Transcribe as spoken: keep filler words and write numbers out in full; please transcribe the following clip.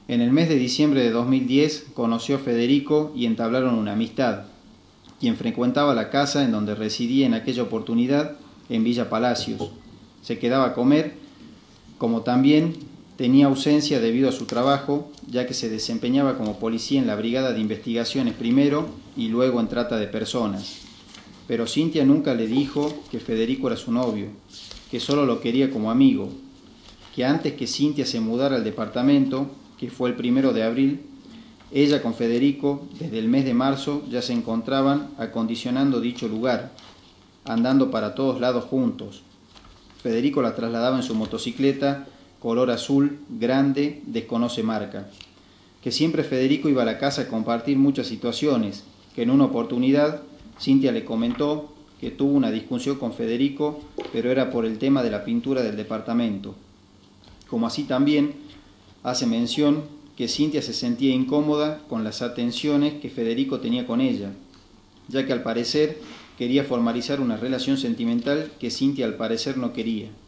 En el mes de diciembre de dos mil diez conoció a Federico y entablaron una amistad, quien frecuentaba la casa en donde residía en aquella oportunidad, en Villa Palacios. Se quedaba a comer, como también tenía ausencia debido a su trabajo, ya que se desempeñaba como policía en la Brigada de Investigaciones primero y luego en trata de personas. Pero Cintia nunca le dijo que Federico era su novio, que solo lo quería como amigo, que antes que Cintia se mudara al departamento, que fue el primero de abril, ella con Federico, desde el mes de marzo, ya se encontraban acondicionando dicho lugar, andando para todos lados juntos. Federico la trasladaba en su motocicleta, color azul, grande, desconoce marca. Que siempre Federico iba a la casa a compartir muchas situaciones, que en una oportunidad Cintia le comentó que tuvo una discusión con Federico, pero era por el tema de la pintura del departamento. Como así también hace mención que Cintia se sentía incómoda con las atenciones que Federico tenía con ella, ya que al parecer quería formalizar una relación sentimental que Cintia al parecer no quería.